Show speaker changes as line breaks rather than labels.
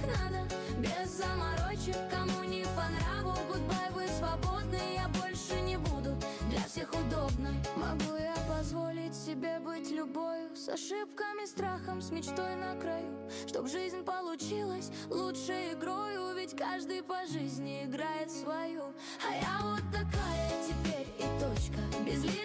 надо, без заморочек. Кому не по нраву, гудбай, вы свободны. Я больше не буду для всех удобной. Могу я позволить себе быть любою, с ошибками, страхом, с мечтой на краю, чтоб жизнь получилась лучшей игрою. Ведь каждый по жизни играет свою. А я вот такая теперь и точка, без лишних